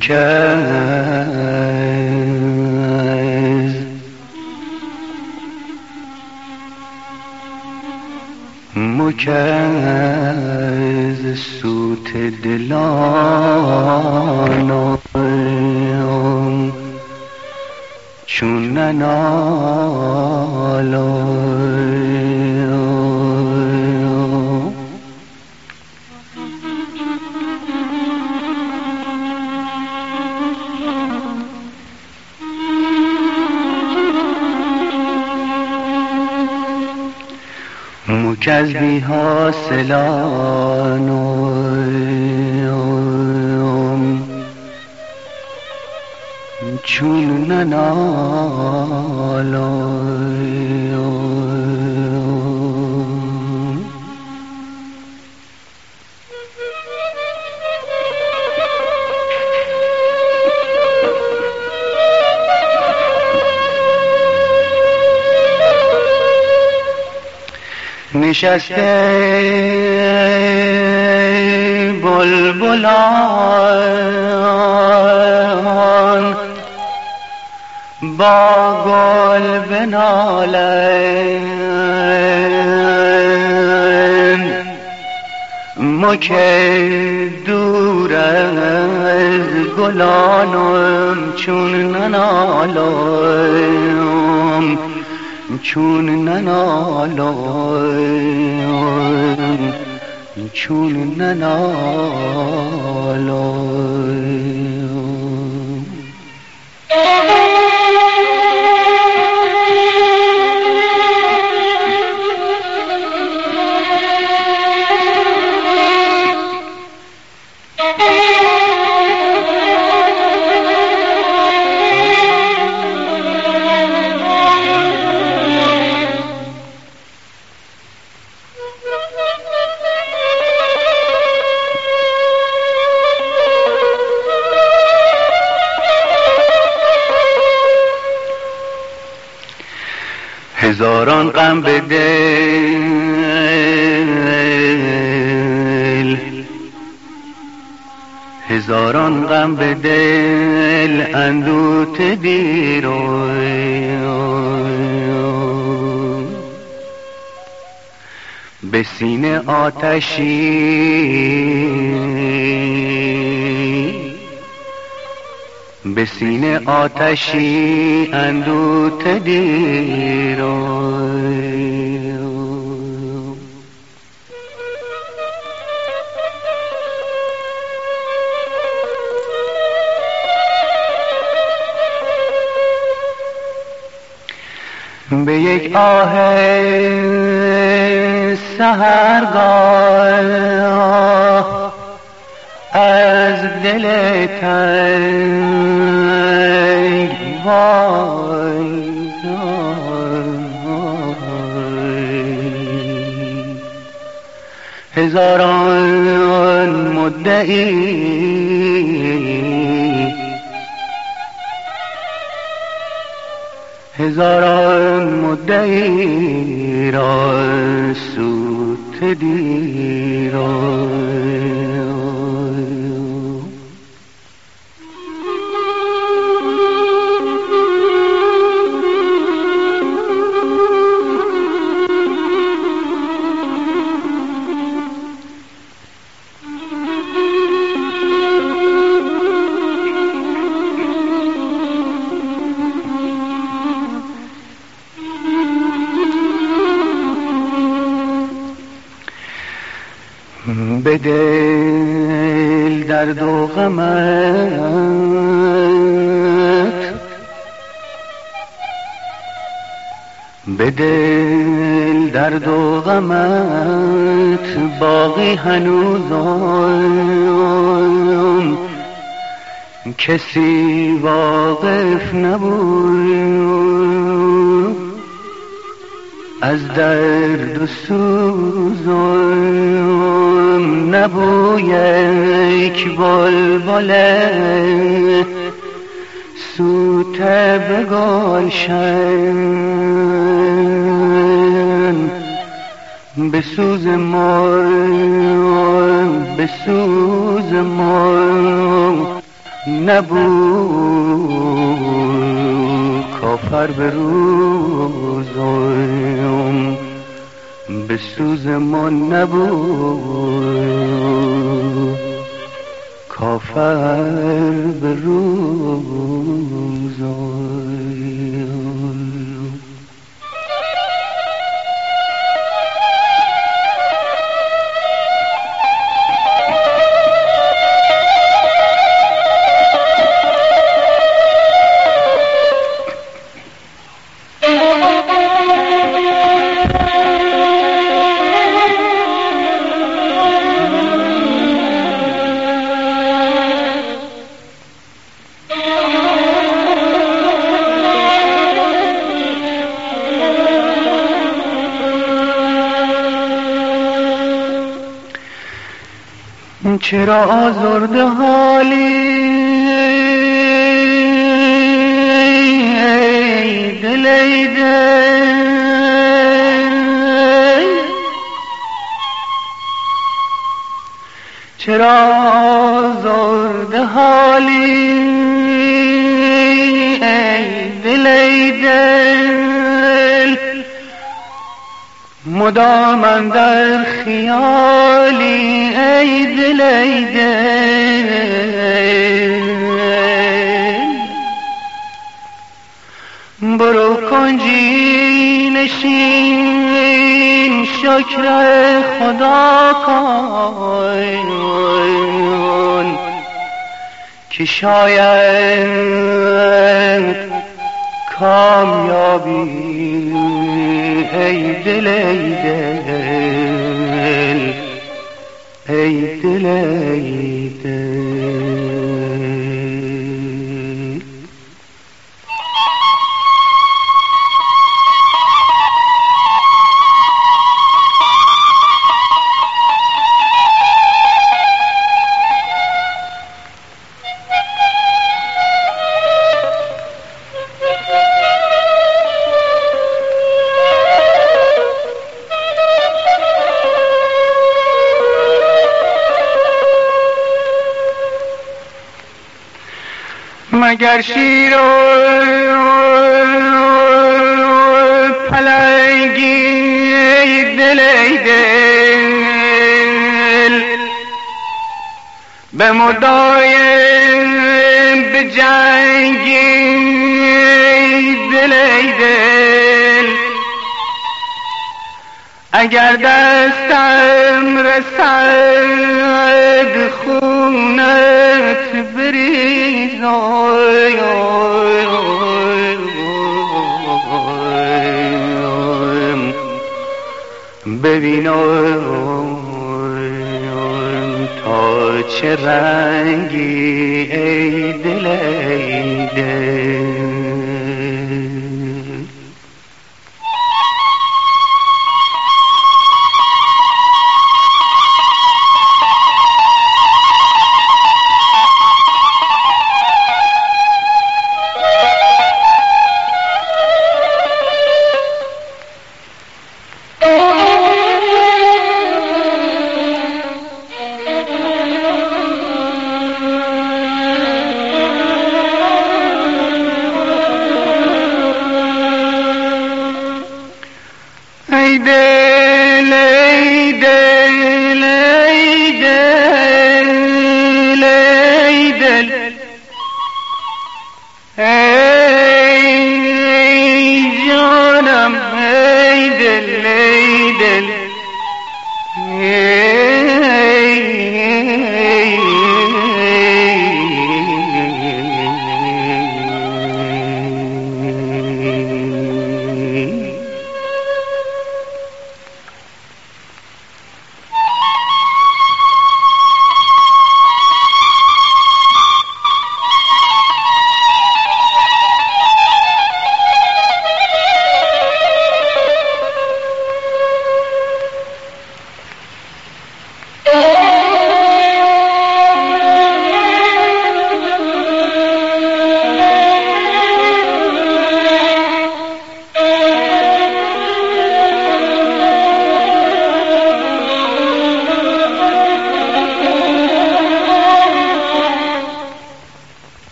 مکز سوت دلانم چون ننالم مکز بی حاصلانم چون ننالم نشسته بلبلان با گل بنالند ما که دور از گلانم چون ننالم چون ننالم چون ننالم هزاران غم به دل هزاران غم به دل اندوت دیرو به سینه آتشی اندوت دیرو به یک آه سحرگاه از دل تنگ وای هزاران مدعی را سوت دیرو به دل درد و غمت به دل درد و غمت باقی هنوزم کسی واقف نبود از درد و سوزم نبوی یک بلبل سوته به گلشن به سوز مر نبود کافر به روزم به سوز ما نبود کافر به روزم. چرا آزرده حالی ای دل ای دل، چرا آزرده حالی ای دل ای دل، مدام اندر خیالی ای دل ای دل. برو کنجی نشین شکر خدا کن که شاید کامیابی ای دل ای دل، ای دل ای دل. مگر شیر و پلنگی ای دل ای دل، به مدایم به جنگی ای دل ای دل. اگر دستم رسد خونت بریزم ببینم تا چه رنگی ای دل ای دل. ای دل ای دل ای دل ای دل، ای جانم ای دل ای دل،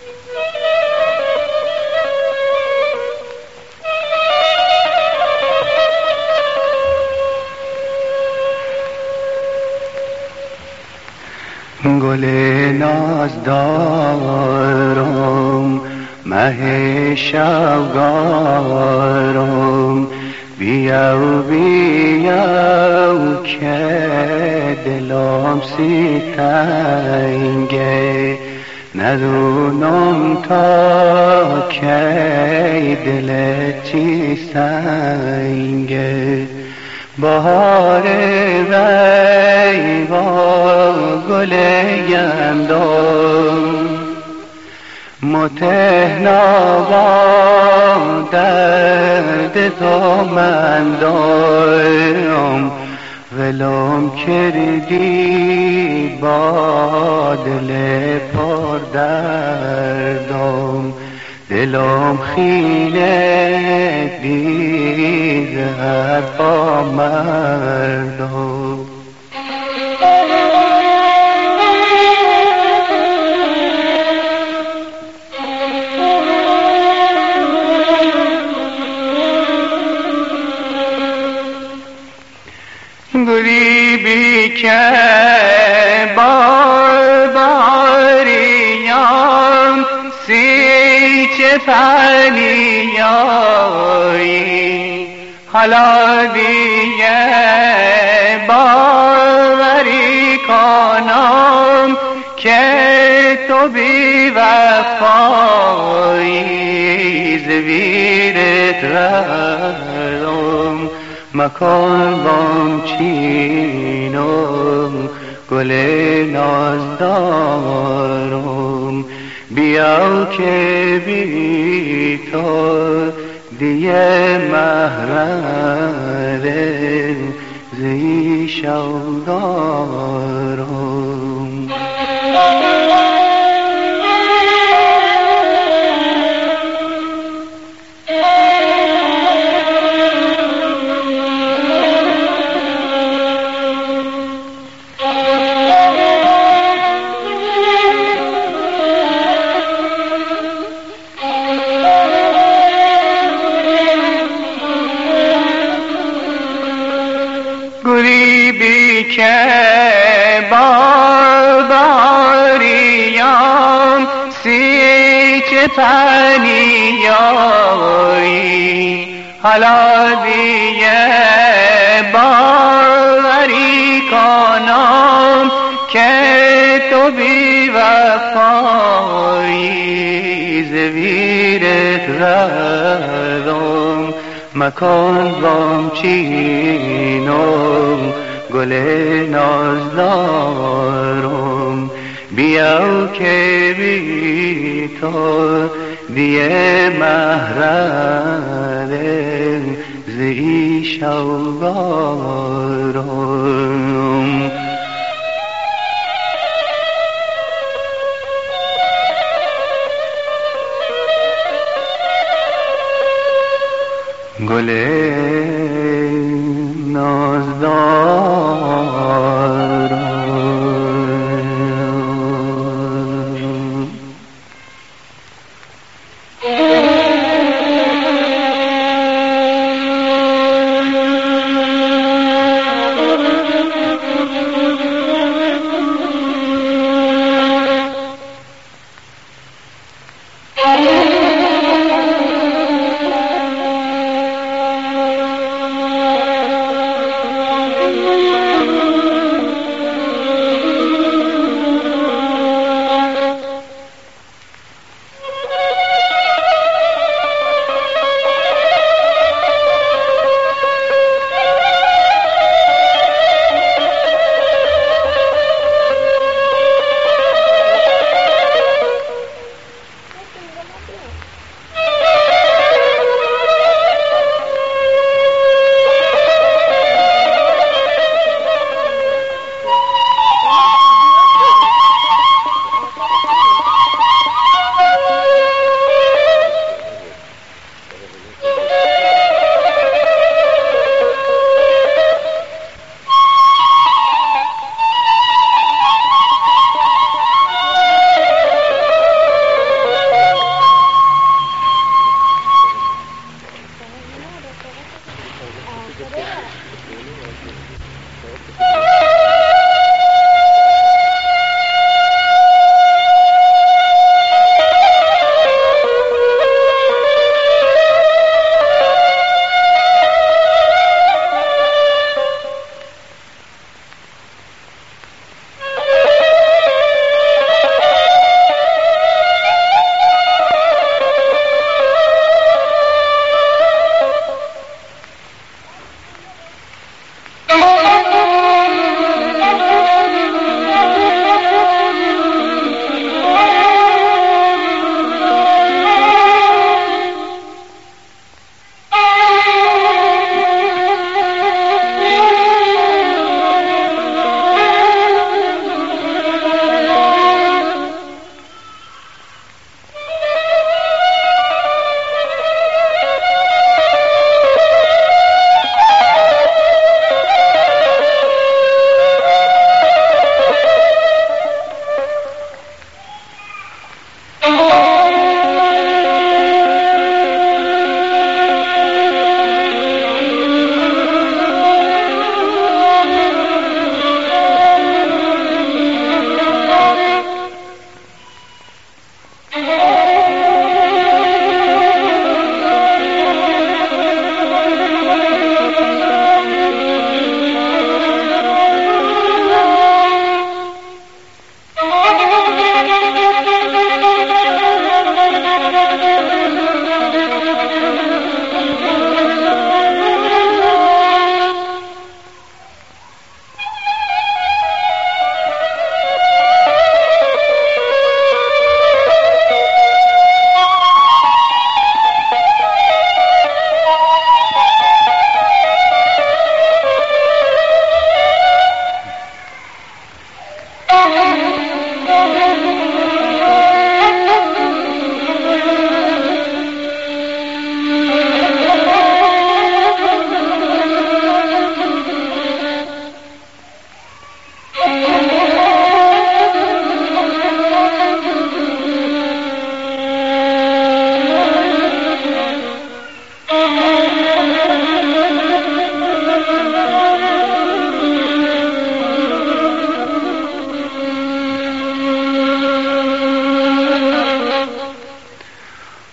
گل نازدارم مه شبگارم بیاو بیاو که دلم سی تنگه ندونم تا کی دلت چی سنگه بهار وی با گل گندم متهنا با درد تو من دارم ولم کردی با دل پر دردم دلم خیله دید حرفا مردم گریبی که بارباریان سی چه پنیایی حالا دیگه باوری کنم که تو بی وفایی زویرت رم مکان بام چینم گل نازدارم بیاو که بی تو دیگه محرم زی شوگارم گریبی که بارباریان سی چه پنیایی حالا دیگه باوری کنم که تو بی وفایی زویرت روم مکان بام چینم گل نازدارم بیاو که بی تو دیگه محرم زی شوگارم گل نازدارم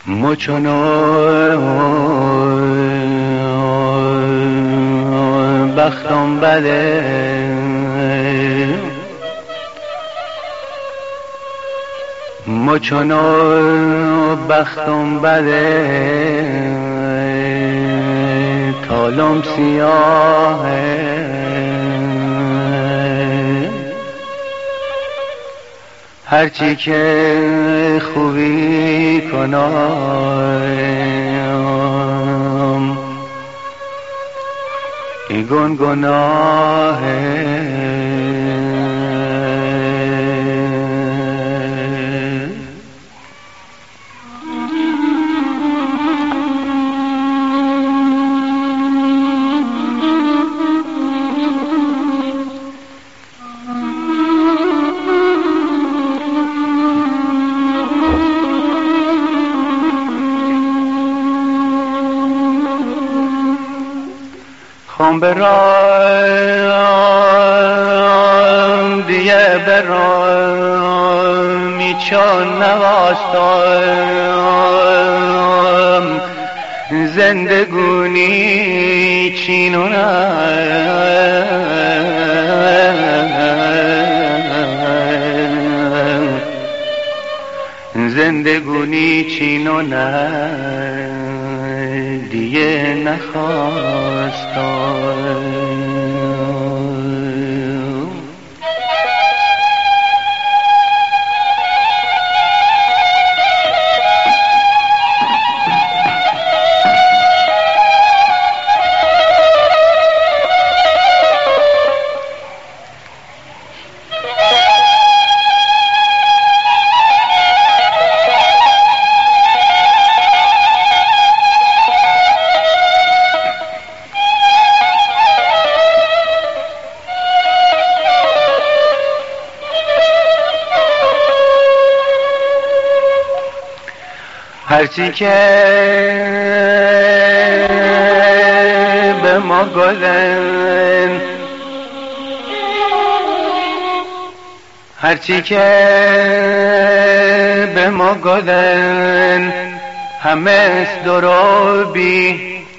مچنو بختم بده مچنو بختم بده تالم سیاهه هرچی که خوبی کنم ای گناهه خم برام دیگه برام چون نواستم زندگونی چینونه زندگونی چینونه دیگه نخواستم هرچی که به ما گلن هرچی که به ما گلن همه است دروبی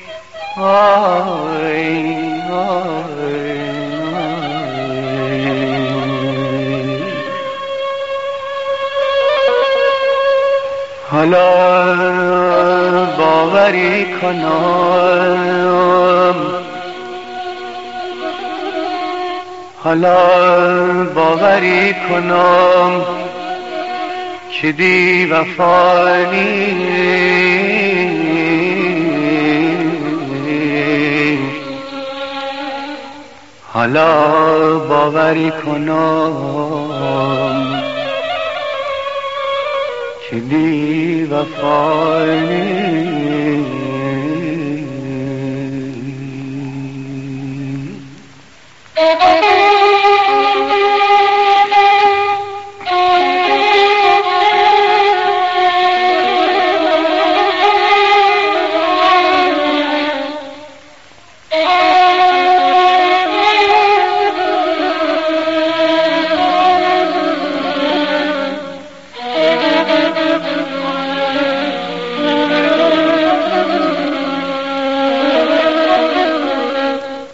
آی آی حالا باوری کنم حالا باوری کنم که دی وفانی حالا باوری کنم که دی وفای